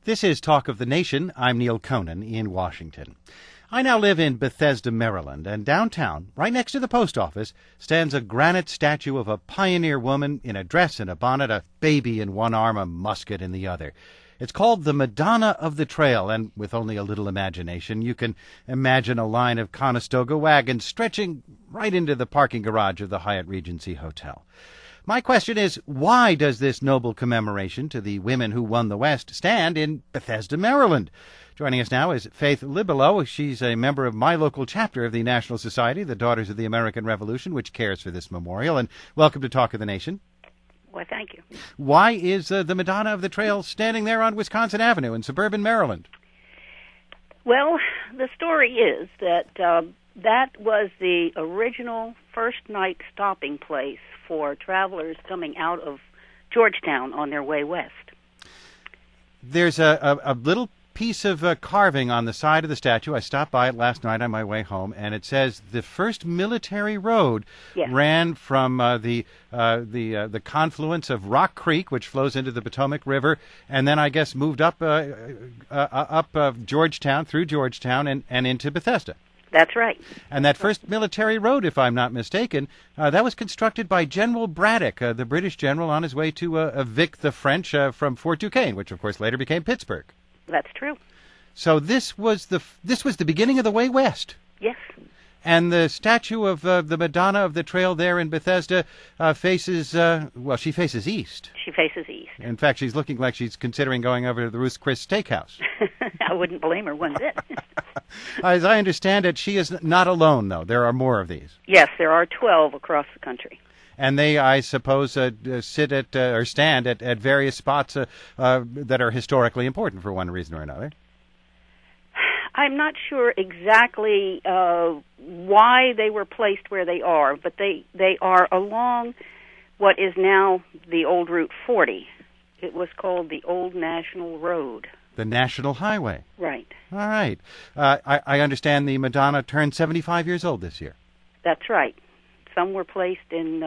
This is Talk of the Nation. I'm Neil Conan in Washington. I now live in Bethesda, Maryland, and downtown, right next to the post office, stands a granite statue of a pioneer woman in a dress and a bonnet, a baby in one arm, a musket in the other. It's called the Madonna of the Trail, and with only a little imagination, you can imagine a line of Conestoga wagons stretching right into the parking garage of the Hyatt Regency Hotel. My question is, why does this noble commemoration to the women who won the West stand in Bethesda, Maryland? Joining us now is Faith Libelo. She's a member of my local chapter of the National Society, the Daughters of the American Revolution, which cares for this memorial. And welcome to Talk of the Nation. Well, thank you. Why is the Madonna of the Trail standing there on Wisconsin Avenue in suburban Maryland? Well, the story is that that was the original first-night stopping place for travelers coming out of Georgetown on their way west. There's a little piece of carving on the side of the statue. I stopped by it last night on my way home, and it says the first military road ran from the confluence of Rock Creek, which flows into the Potomac River, and then I guess moved up Georgetown, through Georgetown, and into Bethesda. That's right. And that first military road, if I'm not mistaken, that was constructed by General Braddock, the British general on his way to evict the French from Fort Duquesne, which of course later became Pittsburgh. That's true. So this was the beginning of the way west. Yes. And the statue of the Madonna of the Trail there in Bethesda faces, she faces east. She faces east. In fact, she's looking like she's considering going over to the Ruth's Chris Steakhouse. I wouldn't blame her one bit. As I understand it, she is not alone, though. There are more of these. Yes, there are 12 across the country. And they, I suppose, sit at or stand at various spots that are historically important for one reason or another. I'm not sure exactly why they were placed where they are, but they are along what is now the old Route 40. It was called the Old National Road. The National Highway. Right. All right. I understand the Madonna turned 75 years old this year. That's right. Some were placed in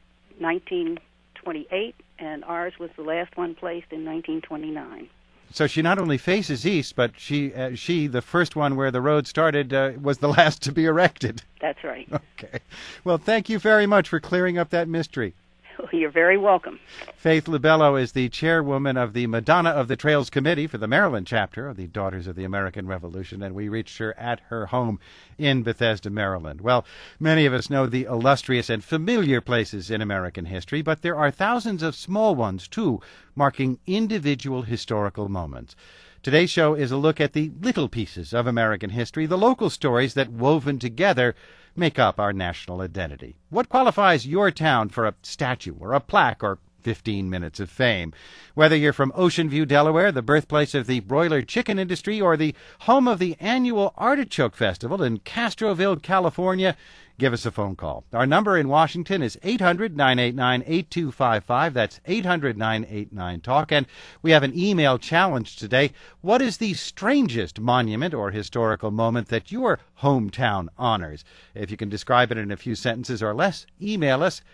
1928, and ours was the last one placed in 1929. So she not only faces east, but she, the first one where the road started, was the last to be erected. That's right. Okay. Well, thank you very much for clearing up that mystery. You're very welcome. Faith Libelo is the chairwoman of the Madonna of the Trails Committee for the Maryland chapter of the Daughters of the American Revolution, and we reached her at her home in Bethesda, Maryland. Well, many of us know the illustrious and familiar places in American history, but there are thousands of small ones, too, marking individual historical moments. Today's show is a look at the little pieces of American history, the local stories that, woven together, make up our national identity. What qualifies your town for a statue or a plaque or 15 minutes of fame? Whether you're from Ocean View, Delaware, the birthplace of the broiler chicken industry, or the home of the annual Artichoke Festival in Castroville, California, give us a phone call. Our number in Washington is 800-989-8255. That's 800-989-TALK. And we have an email challenge today. What is the strangest monument or historical moment that your hometown honors? If you can describe it in a few sentences or less, email us,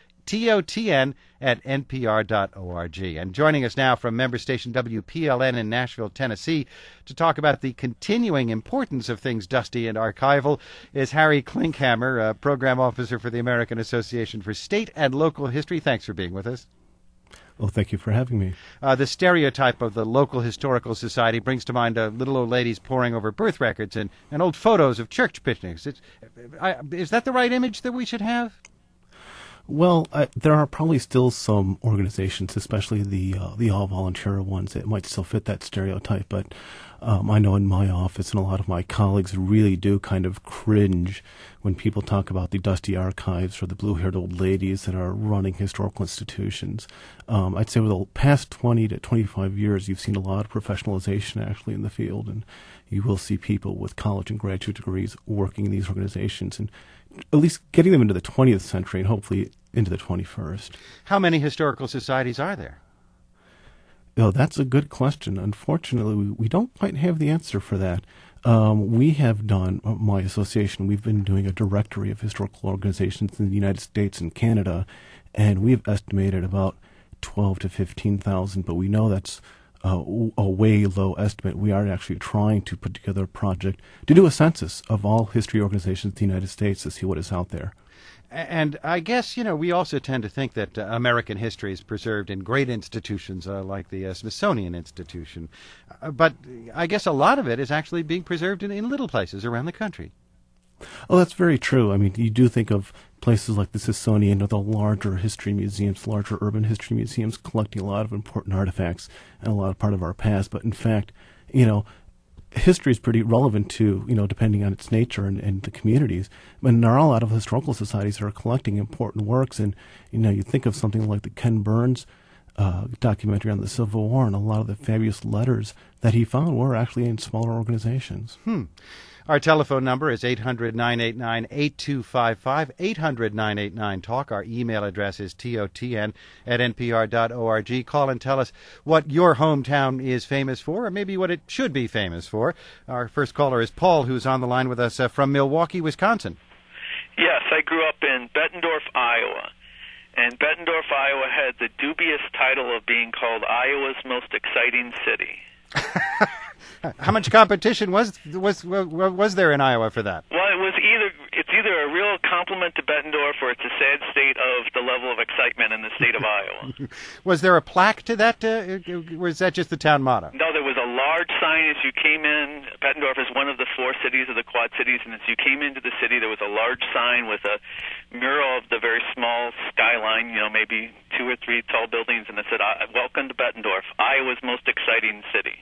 TOTN@NPR.org. And joining us now from member station WPLN in Nashville, Tennessee, to talk about the continuing importance of things dusty and archival is Harry Klinkhammer, Program Officer for the American Association for State and Local History. Thanks for being with us. Well, thank you for having me. The stereotype of the local historical society brings to mind little old ladies poring over birth records and old photos of church picnics. Is that the right image that we should have? Well, there are probably still some organizations, especially the all-volunteer ones, that might still fit that stereotype. But I know in my office and a lot of my colleagues really do kind of cringe when people talk about the dusty archives or the blue-haired old ladies that are running historical institutions. I'd say over the past 20 to 25 years, you've seen a lot of professionalization actually in the field, and you will see people with college and graduate degrees working in these organizations and at least getting them into the 20th century and hopefully into the 21st. How many historical societies are there? Oh, that's a good question. Unfortunately, we don't quite have the answer for that. We have done, my association, we've been doing a directory of historical organizations in the United States and Canada, and we've estimated about 12 to 15,000, but we know that's a way low estimate. We are actually trying to put together a project to do a census of all history organizations in the United States to see what is out there. And I guess, we also tend to think that American history is preserved in great institutions like the Smithsonian Institution. But I guess a lot of it is actually being preserved in little places around the country. Oh, that's very true. I mean, you do think of places like the Smithsonian or the larger history museums, larger urban history museums, collecting a lot of important artifacts and a lot of part of our past. But in fact, history is pretty relevant to, depending on its nature and the communities. And there are a lot of historical societies that are collecting important works. And, you think of something like the Ken Burns documentary on the Civil War, and a lot of the fabulous letters that he found were actually in smaller organizations. Our telephone number is 800-989-8255, 800-989-TALK. Our email address is totn@npr.org. Call and tell us what your hometown is famous for, or maybe what it should be famous for. Our first caller is Paul, who's on the line with us from Milwaukee, Wisconsin. Yes, I grew up in Bettendorf, Iowa. And Bettendorf, Iowa had the dubious title of being called Iowa's most exciting city. How much competition was there in Iowa for that? Well, it's either a real compliment to Bettendorf or it's a sad state of the level of excitement in the state of Iowa. Was there a plaque to that, or was that just the town motto? No, there was a large sign as you came in. Bettendorf is one of the 4 cities of the Quad Cities, and as you came into the city, there was a large sign with a mural of the very small skyline, maybe 2 or 3 tall buildings, and it said, "Welcome to Bettendorf, Iowa's most exciting city."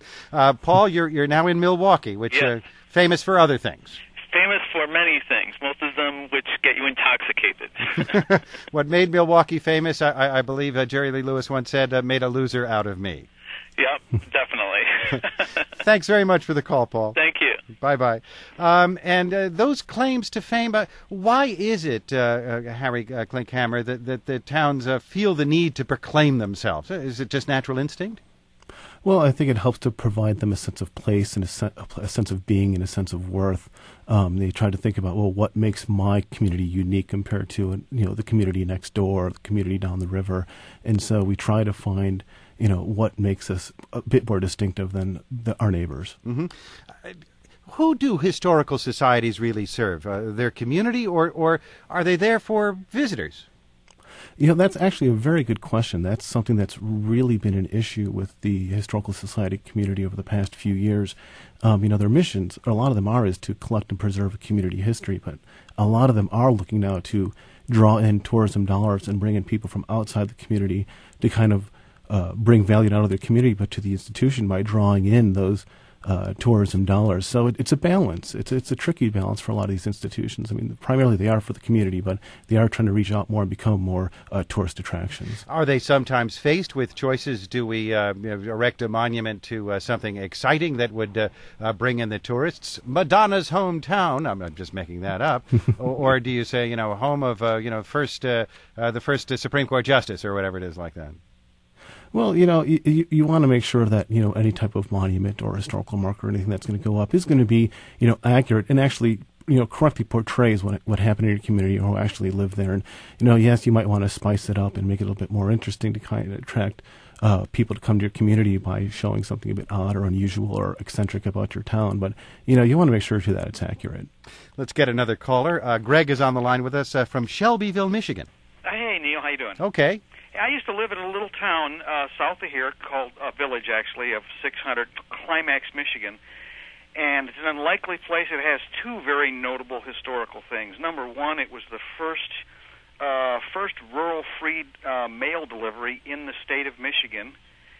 Paul, you're now in Milwaukee, which yes. Famous for other things. Famous for many things, most of them which get you intoxicated. What made Milwaukee famous, I believe Jerry Lee Lewis once said, made a loser out of me. Yep, definitely. Thanks very much for the call, Paul. Thank you. Bye-bye. And those claims to fame, why is it, Harry Klinkhammer, that the towns feel the need to proclaim themselves? Is it just natural instinct? Well, I think it helps to provide them a sense of place and a sense of being and a sense of worth. They try to think about, what makes my community unique compared to, the community next door, the community down the river. And so we try to find, what makes us a bit more distinctive than our neighbors. Mm-hmm. Who do historical societies really serve? Their community, or are they there for visitors? That's actually a very good question. That's something that's really been an issue with the Historical Society community over the past few years. Their missions, or a lot of them is to collect and preserve community history, but a lot of them are looking now to draw in tourism dollars and bring in people from outside the community to kind of bring value not only to their community but to the institution by drawing in those tourism dollars. So it's a balance. It's a tricky balance for a lot of these institutions. I mean, primarily they are for the community, but they are trying to reach out more and become more tourist attractions. Are they sometimes faced with choices? Do we erect a monument to something exciting that would bring in the tourists? Madonna's hometown. I'm just making that up. or do you say, home of, the first Supreme Court justice or whatever it is like that? Well, you want to make sure that, any type of monument or historical marker or anything that's going to go up is going to be, accurate and actually, correctly portrays what happened in your community or who actually lived there. And, yes, you might want to spice it up and make it a little bit more interesting to kind of attract people to come to your community by showing something a bit odd or unusual or eccentric about your town. But, you want to make sure, too, that it's accurate. Let's get another caller. Greg is on the line with us from Shelbyville, Michigan. Hey, Neil, how you doing? Okay. I used to live in a little town south of here called a village, actually, of 600, Climax, Michigan. And it's an unlikely place. It has 2 very notable historical things. Number one, it was the first rural free mail delivery in the state of Michigan.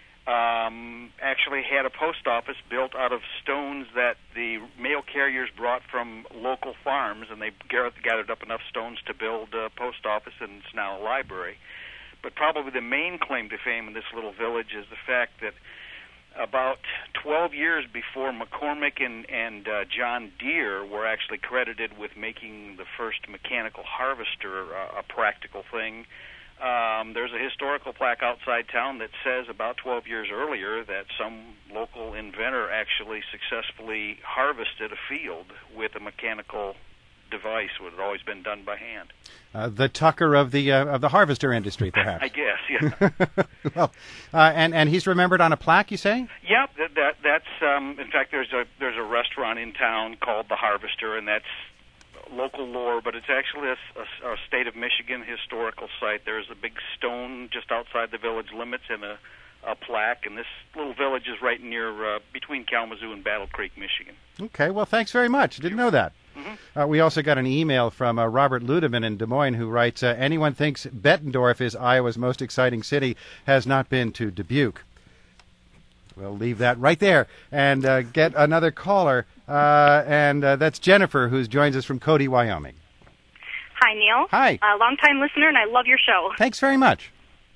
Actually had a post office built out of stones that the mail carriers brought from local farms, and they gathered up enough stones to build a post office, and it's now a library. But probably the main claim to fame in this little village is the fact that about 12 years before McCormick and John Deere were actually credited with making the first mechanical harvester a practical thing, there's a historical plaque outside town that says about 12 years earlier that some local inventor actually successfully harvested a field with a mechanical device would have always been done by hand. The Tucker of the harvester industry, perhaps. I guess, yeah. Well, and he's remembered on a plaque, you say? Yep, that's in fact there's a restaurant in town called the Harvester, and that's local lore, but it's actually a state of Michigan historical site. There's a big stone just outside the village limits and a plaque, and this little village is right near between Kalamazoo and Battle Creek, Michigan. Okay, well, thanks very much. Didn't know that. Mm-hmm. We also got an email from Robert Ludeman in Des Moines who writes, anyone thinks Bettendorf is Iowa's most exciting city has not been to Dubuque. We'll leave that right there and get another caller, and that's Jennifer, who joins us from Cody, Wyoming. Hi, Neil. Hi. Long-time listener, and I love your show. Thanks very much.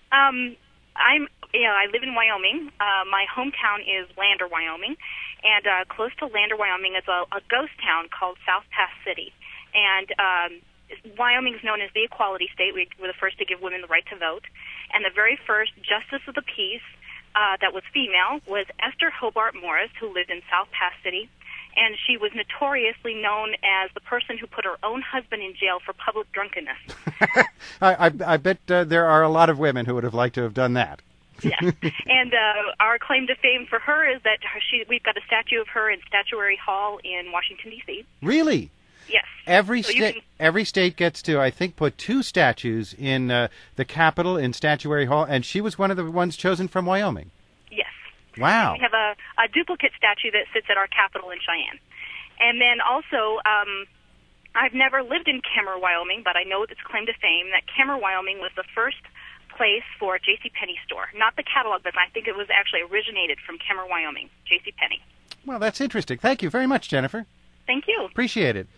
I live in Wyoming. My hometown is Lander, Wyoming, and close to Lander, Wyoming is a ghost town called South Pass City. And Wyoming is known as the equality state. We were the first to give women the right to vote. And the very first justice of the peace that was female was Esther Hobart Morris, who lived in South Pass City. And she was notoriously known as the person who put her own husband in jail for public drunkenness. I bet there are a lot of women who would have liked to have done that. Yes. And our claim to fame for her is that we've got a statue of her in Statuary Hall in Washington, D.C. Really? Yes. Every state gets to, I think, put 2 statues in the Capitol in Statuary Hall, and she was one of the ones chosen from Wyoming. Yes. Wow. And we have a duplicate statue that sits at our Capitol in Cheyenne. And then also, I've never lived in Kemmer, Wyoming, but I know its claim to fame that Kemmer, Wyoming was the first place for a JCPenney store. Not the catalog, but I think it was actually originated from Kemmer, Wyoming, JCPenney. Well, that's interesting. Thank you very much, Jennifer. Thank you. Appreciate it.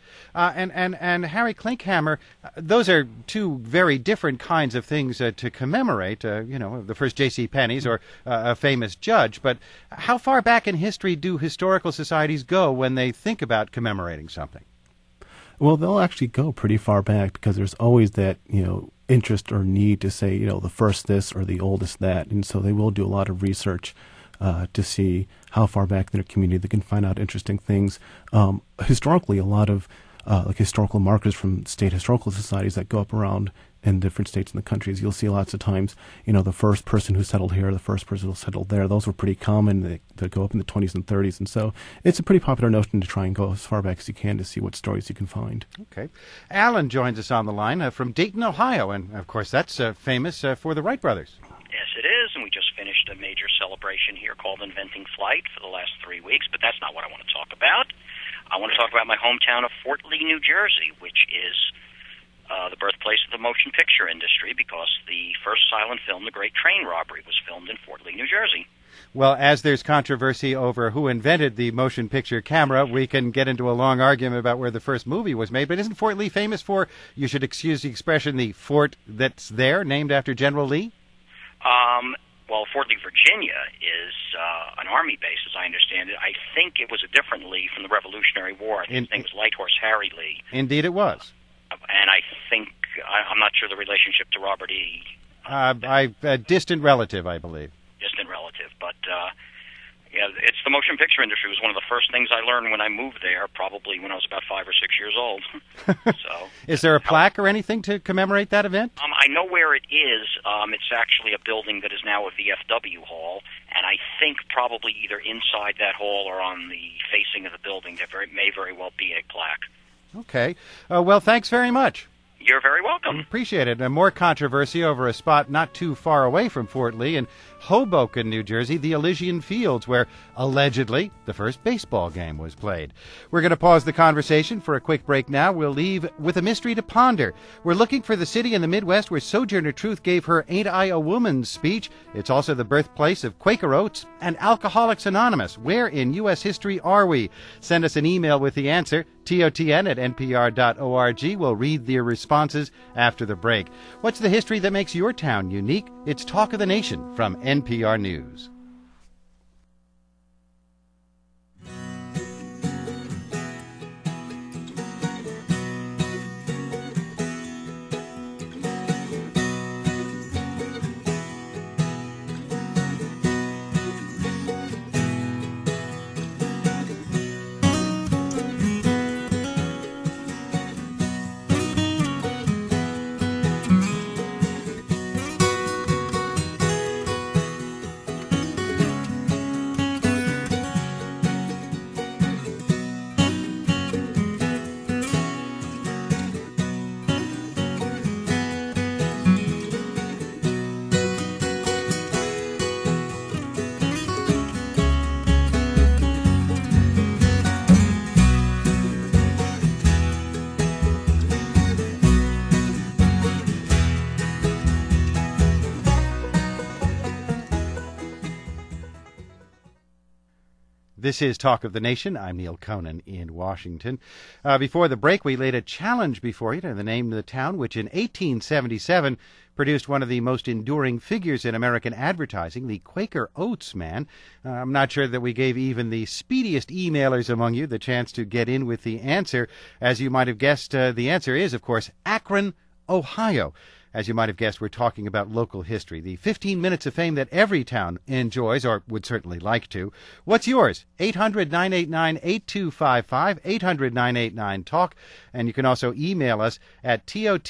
And Harry Klinkhammer, those are 2 very different kinds of things to commemorate, the first J.C. Penney's or a famous judge. But how far back in history do historical societies go when they think about commemorating something? Well, they'll actually go pretty far back because there's always that, interest or need to say, the first this or the oldest that. And so they will do a lot of research to see how far back in their community they can find out interesting things. Historically, a lot of historical markers from state historical societies that go up around in different states in the countries, you'll see lots of times, the first person who settled here, the first person who settled there. Those were pretty common. They go up in the 20s and 30s. And so it's a pretty popular notion to try and go as far back as you can to see what stories you can find. Okay. Alan joins us on the line from Dayton, Ohio. And, of course, that's famous for the Wright brothers. Yes, it is, and we just finished a major celebration here called Inventing Flight for the last 3 weeks, but that's not what I want to talk about. I want to talk about my hometown of Fort Lee, New Jersey, which is the birthplace of the motion picture industry because the first silent film, The Great Train Robbery, was filmed in Fort Lee, New Jersey. Well, as there's controversy over who invented the motion picture camera, we can get into a long argument about where the first movie was made. But isn't Fort Lee famous for, you should excuse the expression, the fort that's there, named after General Lee? Well, Fort Lee, Virginia is an Army base, as I understand it. I think it was a different Lee from the Revolutionary War. I think his name was Light Horse Harry Lee. Indeed it was. And I think, I'm not sure the relationship to Robert E. A distant relative, I believe. Distant relative. But, it's the motion picture industry. It was one of the first things I learned when I moved there, probably when I was about 5 or 6 years old. So, is there a plaque or anything to commemorate that event? I know where it is. It's actually a building that is now a VFW hall, and I think probably either inside that hall or on the facing of the building there may very well be a plaque. Okay. Well, thanks very much. You're very welcome. Appreciate it. More controversy over a spot not too far away from Fort Lee in Hoboken, New Jersey, the Elysian Fields, where allegedly the first baseball game was played. We're going to pause the conversation for a quick break now. We'll leave with a mystery to ponder. We're looking for the city in the Midwest where Sojourner Truth gave her Ain't I a Woman speech. It's also the birthplace of Quaker Oats and Alcoholics Anonymous. Where in U.S. history are we? Send us an email with the answer, totn@npr.org. We'll read their responses after the break. What's the history that makes your town unique? It's Talk of the Nation from NPR News. This is Talk of the Nation. I'm Neil Conan in Washington. Before the break, we laid a challenge before you to the name of the town, which in 1877 produced one of the most enduring figures in American advertising, the Quaker Oats man. I'm not sure that we gave even the speediest emailers among you the chance to get in with the answer. As you might have guessed, the answer is, of course, Akron, Ohio. As you might have guessed, we're talking about local history, the 15 minutes of fame that every town enjoys, or would certainly like to. What's yours? 800-989-8255, 800-989-TALK, and you can also email us at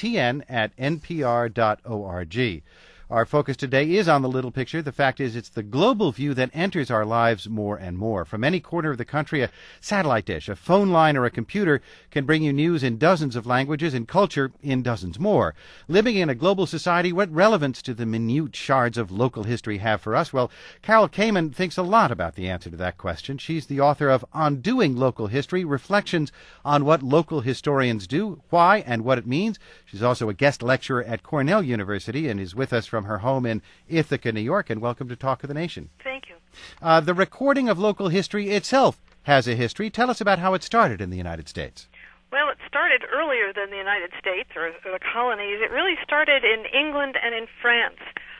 totn@npr.org. Our focus today is on the little picture. The fact is, it's the global view that enters our lives more and more. From any corner of the country, a satellite dish, a phone line, or a computer can bring you news in dozens of languages and culture in dozens more. Living in a global society, what relevance do the minute shards of local history have for us? Well, Carol Kamen thinks a lot about the answer to that question. She's the author of Undoing Local History, Reflections on What Local Historians Do, Why, and What It Means. She's also a guest lecturer at Cornell University and is with us from her home in Ithaca, New York, and welcome to Talk of the Nation. Thank you. The recording of local history itself has a history. Tell us about how it started in the United States. Well, it started earlier than the United States or the colonies. It really started in England and in France.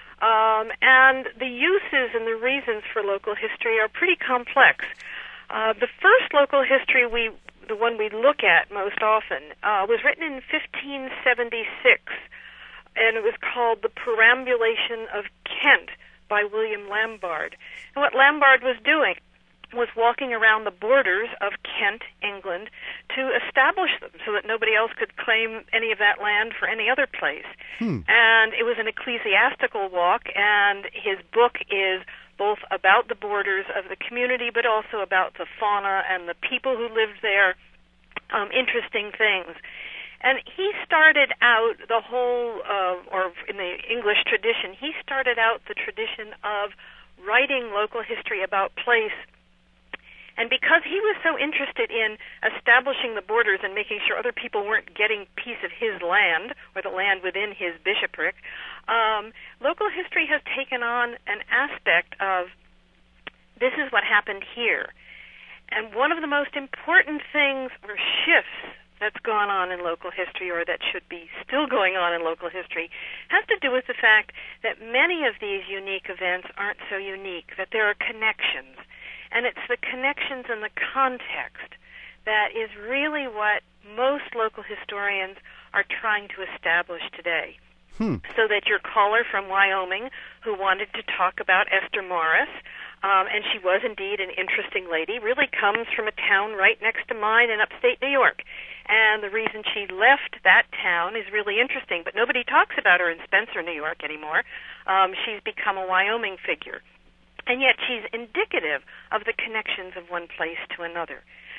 And the uses and the reasons for local history are pretty complex. The first local history, the one we look at most often, was written in 1576. And it was called The Perambulation of Kent by William Lambarde. And what Lambarde was doing was walking around the borders of Kent, England, to establish them so that nobody else could claim any of that land for any other place. And it was an ecclesiastical walk, and his book is both about the borders of the community but also about the fauna and the people who lived there, interesting things. And he started out the whole, or in the English tradition, he started out the tradition of writing local history about place. And because he was so interested in establishing the borders and making sure other people weren't getting a piece of his land, or the land within his bishopric, local history has taken on an aspect of, this is what happened here. And one of the most important things, or shifts, that's gone on in local history, or that should be still going on in local history, has to do with the fact that many of these unique events aren't so unique, that there are connections. And it's the connections and the context that is really what most local historians are trying to establish today. So that your caller from Wyoming, who wanted to talk about Esther Morris, and she was indeed an interesting lady, really comes from a town right next to mine in upstate New York. And the reason she left that town is really interesting, but nobody talks about her in Spencer, New York anymore. She's become a Wyoming figure. And yet she's indicative of the connections of one place to another.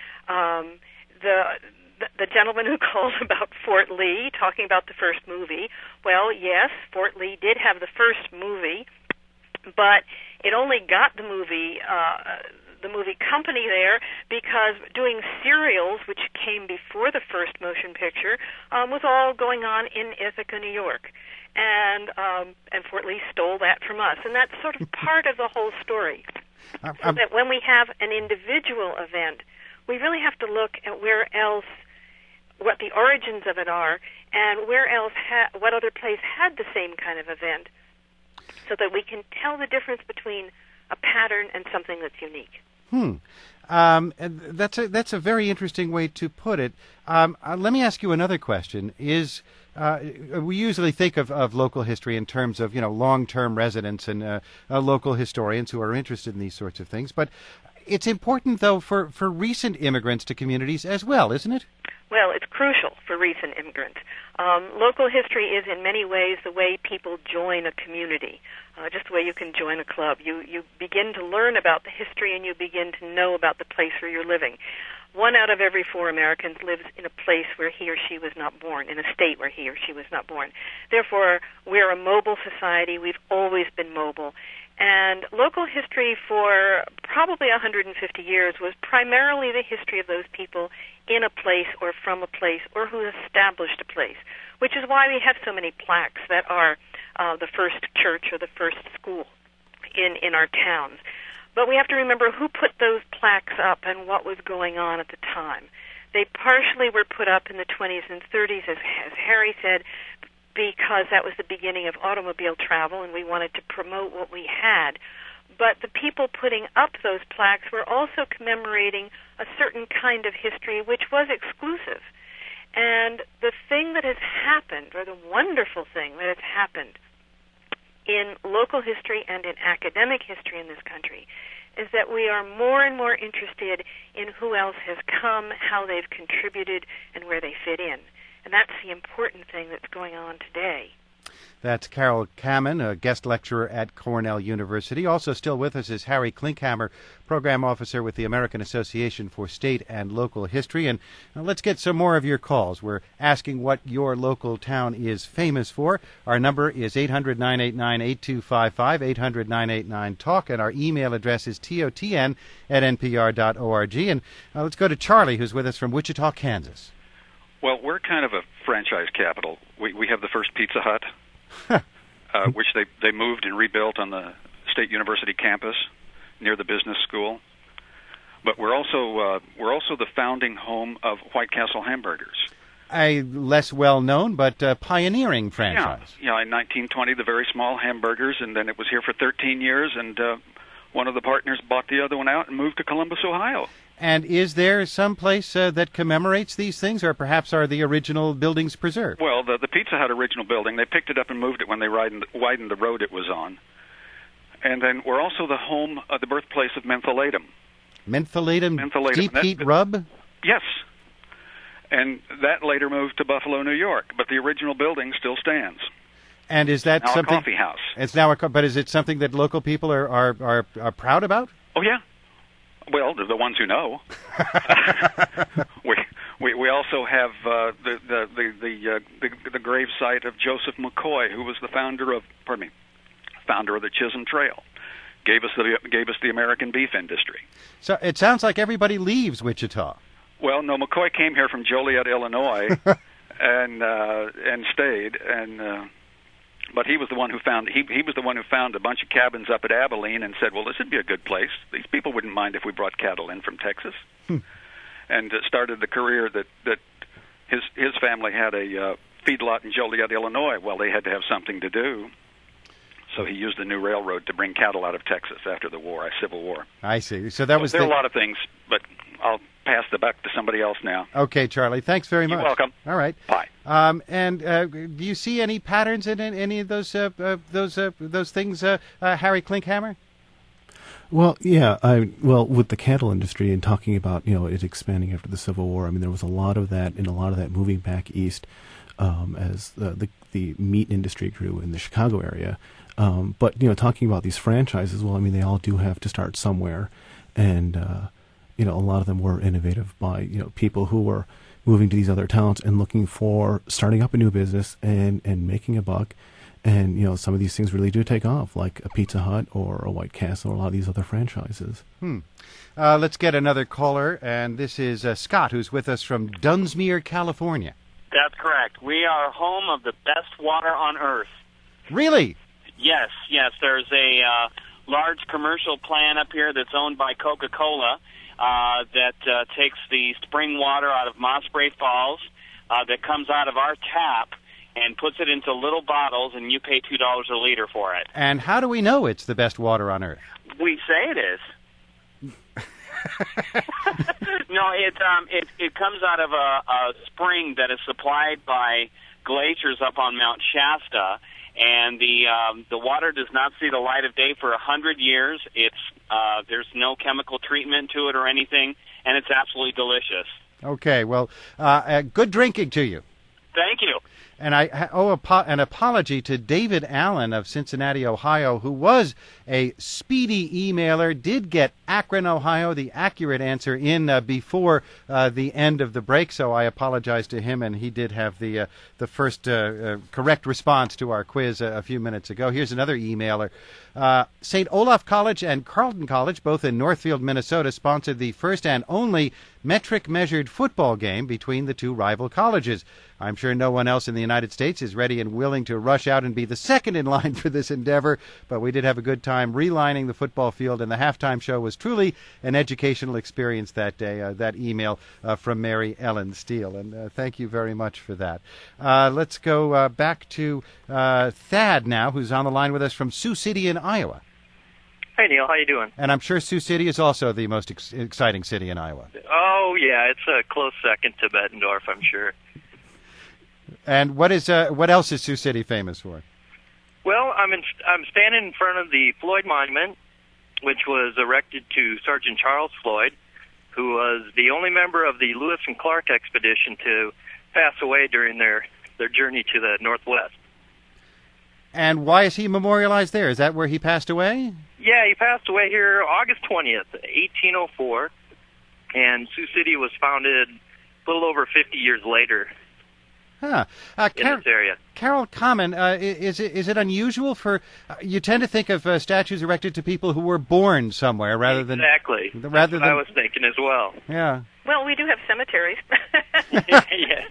The gentleman who called about Fort Lee, talking about the first movie, well, yes, Fort Lee did have the first movie, but it only got the movie company there because doing serials, which came before the first motion picture, was all going on in Ithaca, New York. And Fort Lee stole that from us. And that's sort of part of the whole story. So that when we have an individual event, we really have to look at where else, what the origins of it are, and where else, what other place had the same kind of event, so that we can tell the difference between a pattern and something that's unique. That's a very interesting way to put it. Let me ask you another question. We usually think of local history in terms of long-term residents and local historians who are interested in these sorts of things, but it's important, though, for recent immigrants to communities as well, isn't it? Well, it's crucial for recent immigrants. Local history is in many ways the way people join a community, just the way you can join a club. You begin to learn about the history and you begin to know about the place where you're living. 1 out of every 4 Americans lives in a place where he or she was not born, in a state where he or she was not born. Therefore, we're a mobile society. We've always been mobile. And local history for probably 150 years was primarily the history of those people in a place or from a place or who established a place, which is why we have so many plaques that are the first church or the first school in our towns. But we have to remember who put those plaques up and what was going on at the time. They partially were put up in the 20s and 30s, as Harry said, because that was the beginning of automobile travel and we wanted to promote what we had. But the people putting up those plaques were also commemorating a certain kind of history which was exclusive. And the thing that has happened, or the wonderful thing that has happened in local history and in academic history in this country, is that we are more and more interested in who else has come, how they've contributed, and where they fit in. And that's the important thing that's going on today. That's Carol Kamen, a guest lecturer at Cornell University. Also still with us is Harry Klinkhammer, Program Officer with the American Association for State and Local History. And let's get some more of your calls. We're asking what your local town is famous for. Our number is 800-989-8255, 800-989-TALK, and our email address is totn@npr.org. And let's go to Charlie, who's with us from Wichita, Kansas. Well, we're kind of a franchise capital. We have the first Pizza Hut, which they moved and rebuilt on the State University campus near the business school. But we're also the founding home of White Castle Hamburgers. A less well-known but pioneering franchise. Yeah, in 1920, the very small hamburgers, and then it was here for 13 years, and one of the partners bought the other one out and moved to Columbus, Ohio. And is there some place that commemorates these things, or perhaps are the original buildings preserved? Well, the Pizza Hut original building, they picked it up and moved it when they widened the road it was on. And then we're also the home of the birthplace of mentholatum. Mentholatum. Deep heat rub? Yes. And that later moved to Buffalo, New York, but the original building still stands. And is that now something? A coffee house. It's now but is it something that local people are proud about? Oh yeah. Well, the ones who know. We also have the grave site of Joseph McCoy, who was the founder of the Chisholm Trail. Gave us the American beef industry. So it sounds like everybody leaves Wichita. Well, no, McCoy came here from Joliet, Illinois, and stayed, but he was the one who found a bunch of cabins up at Abilene and said, well, this would be a good place. These people wouldn't mind if we brought cattle in from Texas. And started the career that his family had a feedlot in Joliet, Illinois. Well, they had to have something to do. So he used the new railroad to bring cattle out of Texas after the war, Civil War. I see. So that was there are a lot of things, but I'll pass the buck to somebody else now. Okay, Charlie. Thanks very much. You're welcome. All right. Bye. And do you see any patterns in any of those things, Harry Klinkhammer? Well, yeah. With the cattle industry and talking about it expanding after the Civil War, I mean there was a lot of that moving back east as the meat industry grew in the Chicago area. But talking about these franchises, well, I mean they all do have to start somewhere, and a lot of them were innovative by people who were moving to these other towns and looking for starting up a new business and making a buck. And some of these things really do take off, like a Pizza Hut or a White Castle or a lot of these other franchises. Let's get another caller, and this is Scott, who's with us from Dunsmuir, California. That's correct. We are home of the best water on Earth. Really? Yes. There's a large commercial plant up here that's owned by Coca-Cola that takes the spring water out of Mossbury Falls that comes out of our tap and puts it into little bottles, and you pay $2 a liter for it. And how do we know it's the best water on Earth? We say it is. No, it comes out of a spring that is supplied by glaciers up on Mount Shasta, and the water does not see the light of day for 100 years. There's no chemical treatment to it or anything, and it's absolutely delicious. Okay, well, good drinking to you. Thank you. And I owe an apology to David Allen of Cincinnati, Ohio, who was a speedy emailer, did get Akron, Ohio, the accurate answer in before the end of the break, so I apologize to him, and he did have the first correct response to our quiz a few minutes ago. Here's another emailer. St. Olaf College and Carleton College, both in Northfield, Minnesota, sponsored the first and only metric-measured football game between the two rival colleges. I'm sure no one else in the United States is ready and willing to rush out and be the second in line for this endeavor, but we did have a good time relining the football field, and the halftime show was truly an educational experience that day. That email from Mary Ellen Steele, and thank you very much for that. Let's go back to Thad now, who's on the line with us from Sioux City in Iowa. Hey, Neil, how you doing? And I'm sure Sioux City is also the most exciting city in Iowa. Oh, yeah, it's a close second to Bettendorf, I'm sure. And what else is Sioux City famous for? Well, I'm standing in front of the Floyd Monument, which was erected to Sergeant Charles Floyd, who was the only member of the Lewis and Clark expedition to pass away during their journey to the Northwest. And why is he memorialized there? Is that where he passed away? Yeah, he passed away here August 20th, 1804, and Sioux City was founded a little over 50 years later. Huh. In this area. Carol Common, is it unusual for you tend to think of statues erected to people who were born somewhere rather than exactly. That's what I was thinking as well. Yeah. Well, we do have cemeteries. Yeah.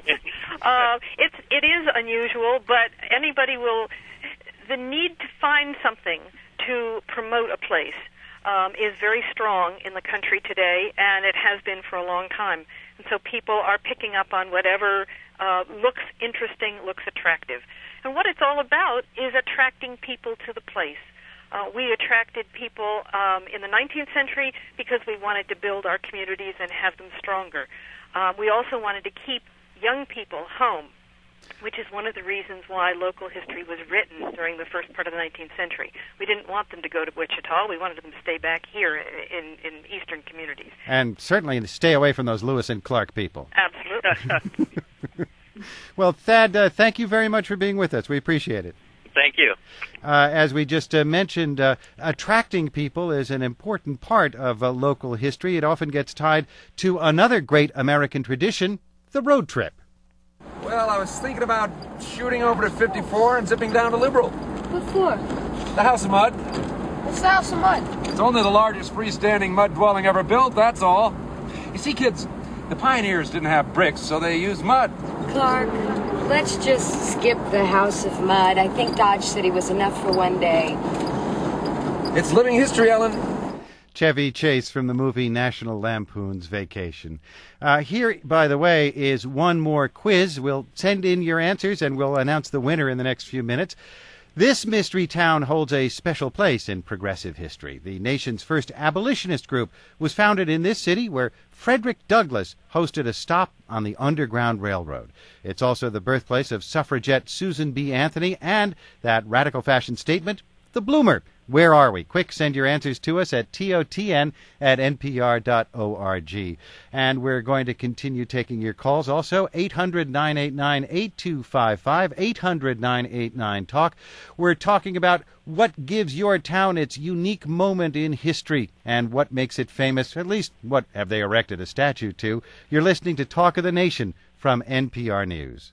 It is unusual, but anybody will. The need to find something to promote a place is very strong in the country today, and it has been for a long time. And so people are picking up on whatever looks interesting, looks attractive. And what it's all about is attracting people to the place. We attracted people in the 19th century because we wanted to build our communities and have them stronger. We also wanted to keep young people home, which is one of the reasons why local history was written during the first part of the 19th century. We didn't want them to go to Wichita. We wanted them to stay back here in eastern communities. And certainly stay away from those Lewis and Clark people. Absolutely. Well, Thad, thank you very much for being with us. We appreciate it. Thank you. As we just mentioned, attracting people is an important part of local history. It often gets tied to another great American tradition, the road trip. Well, I was thinking about shooting over to 54 and zipping down to Liberal. What for? The House of Mud. What's the House of Mud? It's only the largest freestanding mud dwelling ever built, that's all. You see, kids, the pioneers didn't have bricks, so they used mud. Clark, let's just skip the House of Mud. I think Dodge City was enough for one day. It's living history, Ellen. Chevy Chase from the movie National Lampoon's Vacation. Here, by the way, is one more quiz. We'll send in your answers and we'll announce the winner in the next few minutes. This mystery town holds a special place in progressive history. The nation's first abolitionist group was founded in this city where Frederick Douglass hosted a stop on the Underground Railroad. It's also the birthplace of suffragette Susan B. Anthony and that radical fashion statement, the bloomer. Where are we? Quick, send your answers to us at totn@npr.org. And we're going to continue taking your calls also, 800-989-8255, 800-989-TALK. We're talking about what gives your town its unique moment in history and what makes it famous, at least what have they erected a statue to. You're listening to Talk of the Nation from NPR News.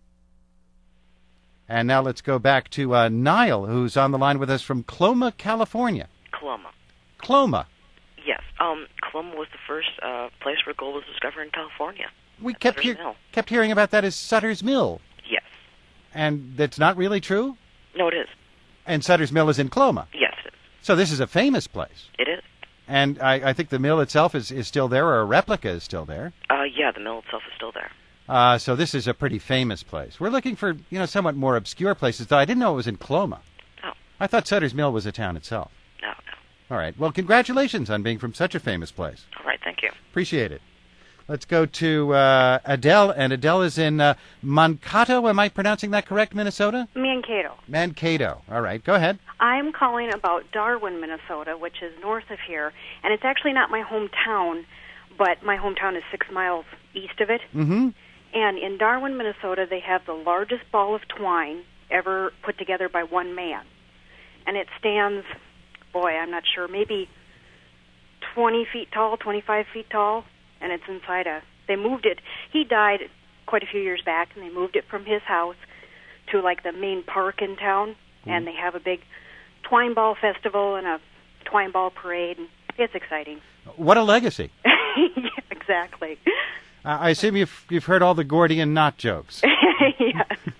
And now let's go back to Niall, who's on the line with us from Coloma, California. Coloma. Yes. Coloma was the first place where gold was discovered in California. We kept hearing about that as Sutter's Mill. Yes. And that's not really true? No, it is. And Sutter's Mill is in Coloma? Yes, it is. So this is a famous place? It is. And I think the mill itself is still there, or a replica is still there? Yeah, the mill itself is still there. So this is a pretty famous place. We're looking for, somewhat more obscure places, though I didn't know it was in Coloma. Oh. I thought Sutter's Mill was a town itself. No. All right. Well, congratulations on being from such a famous place. All right, thank you. Appreciate it. Let's go to Adele, and Adele is in Mankato. Am I pronouncing that correct, Minnesota? Mankato. Mankato. All right. Go ahead. I'm calling about Darwin, Minnesota, which is north of here, and it's actually not my hometown, but my hometown is 6 miles east of it. Mm-hmm. And in Darwin, Minnesota, they have the largest ball of twine ever put together by one man. And it stands, I'm not sure, maybe 20 feet tall, 25 feet tall, and it's inside they moved it. He died quite a few years back, and they moved it from his house to, the main park in town, and they have a big twine ball festival and a twine ball parade. It's exciting. What a legacy. Yeah, exactly. I assume you've heard all the Gordian knot jokes. Yeah.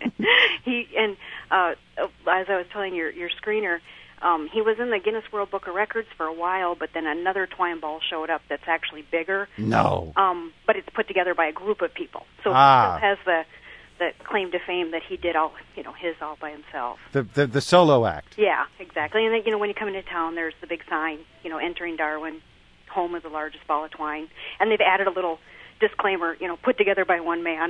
As I was telling your screener, he was in the Guinness World Book of Records for a while, but then another twine ball showed up that's actually bigger. No. But it's put together by a group of people. So he still has the claim to fame that he did all by himself. The solo act. Yeah, exactly. And then, when you come into town, there's the big sign, entering Darwin, home of the largest ball of twine. And they've added a little disclaimer, put together by one man.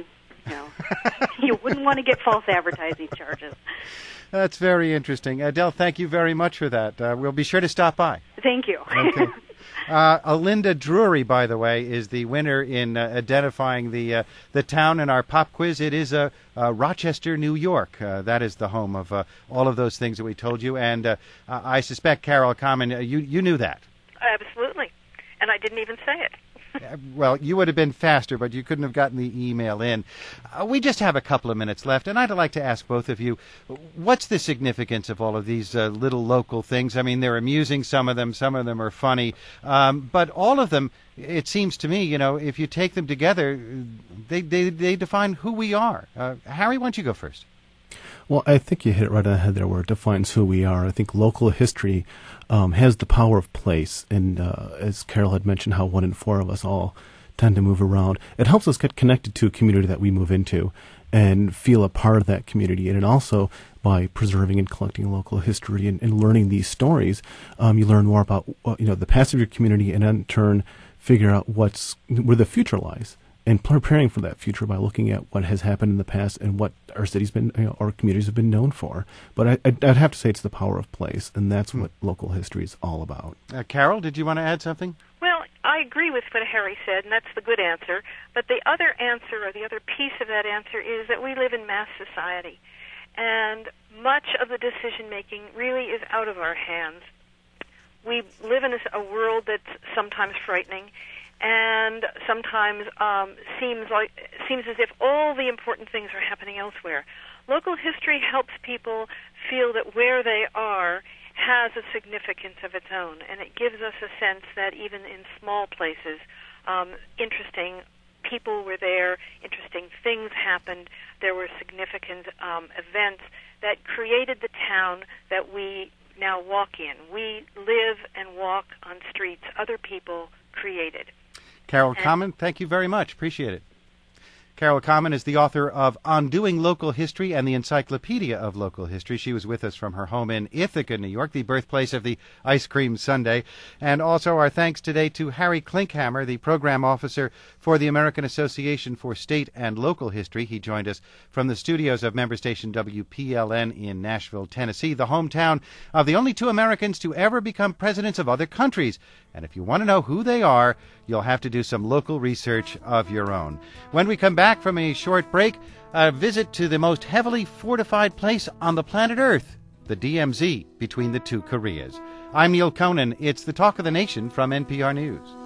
You wouldn't want to get false advertising charges. That's very interesting. Adele, thank you very much for that. We'll be sure to stop by. Thank you. Okay. Alinda Drury, by the way, is the winner in identifying the town in our pop quiz. It is Rochester, New York. That is the home of all of those things that we told you. And I suspect, Carol Common, you knew that. Absolutely. And I didn't even say it. Well, you would have been faster, but you couldn't have gotten the email in. We just have a couple of minutes left, and I'd like to ask both of you, what's the significance of all of these little local things? I mean, they're amusing, some of them are funny, but all of them, it seems to me, if you take them together, they define who we are. Harry, why don't you go first? Well, I think you hit it right on the head there where it defines who we are. I think local history has the power of place, and as Carol had mentioned, how 1 in 4 of us all tend to move around. It helps us get connected to a community that we move into and feel a part of that community. And it also, by preserving and collecting local history and learning these stories, you learn more about the past of your community, and in turn figure out where the future lies. And preparing for that future by looking at what has happened in the past and what our cities our communities have been known for. But I'd have to say it's the power of place, and that's what local history is all about. Carol, did you want to add something? Well, I agree with what Harry said, and that's the good answer. But the other answer, or the other piece of that answer, is that we live in mass society, and much of the decision-making really is out of our hands. We live in a world that's sometimes frightening, and sometimes seems as if all the important things are happening elsewhere. Local history helps people feel that where they are has a significance of its own, and it gives us a sense that even in small places, interesting people were there, interesting things happened, there were significant events that created the town that we now walk in. We live and walk on streets other people created. Carol Common, thank you very much. Appreciate it. Carol Common is the author of Undoing Local History and the Encyclopedia of Local History. She was with us from her home in Ithaca, New York, the birthplace of the ice cream sundae. And also our thanks today to Harry Klinkhammer, the program officer for the American Association for State and Local History. He joined us from the studios of member station WPLN in Nashville, Tennessee, the hometown of the only 2 Americans to ever become presidents of other countries. And if you want to know who they are, you'll have to do some local research of your own. When we come back from a short break, a visit to the most heavily fortified place on the planet Earth, the DMZ, between the 2 Koreas. I'm Neil Conan. It's the Talk of the Nation from NPR News.